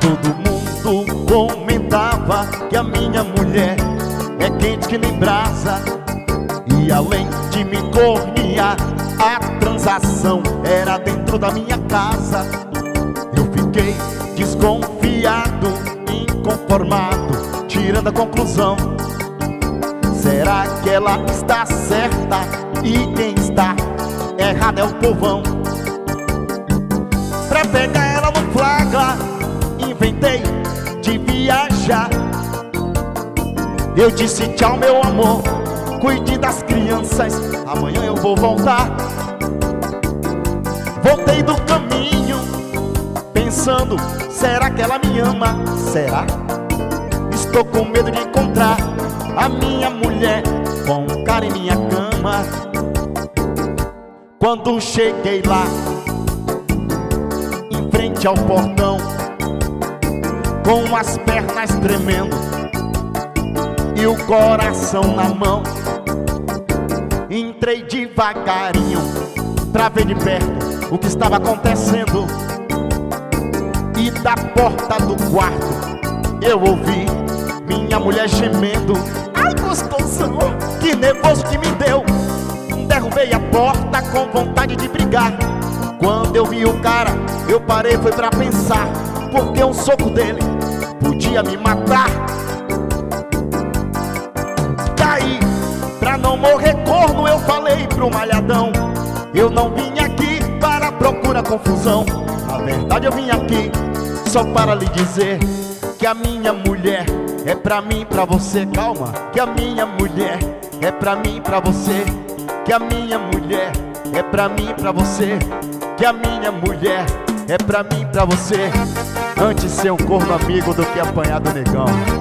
Todo mundo comentava que a minha mulher é quente que nem brasa. E além de me cornear, a transação era dentro da minha casa. Eu fiquei desconfiado, inconformado, tirando a conclusão: será que ela está certa e quem está errado é o povão? Pra pegar ela no flagra, inventei de viajar. Eu disse: tchau, meu amor, cuide das crianças, amanhã eu vou voltar. Voltei do caminho, pensando: será que ela me ama? Será? Estou com medo de encontrar a minha mulher com um cara em minha cama. Quando cheguei lá, em frente ao portão, com as pernas tremendo e o coração na mão, entrei devagarinho pra ver de perto o que estava acontecendo. E da porta do quarto eu ouvi minha mulher gemendo. Ai, gostosão, que nervoso que me deu. Derrubei a porta com vontade de brigar. Quando eu vi o cara, eu parei, foi pra pensar, porque um soco dele podia me matar. Daí, pra não morrer corno, eu falei pro malhadão: eu não vim aqui para procurar confusão. Na verdade eu vim aqui só para lhe dizer que a minha mulher é pra mim, pra você. Calma, que a minha mulher é pra mim, pra você. Que a minha mulher é pra mim, pra você. Que a minha mulher é pra mim, pra você. Antes ser um corno amigo do que apanhar do negão.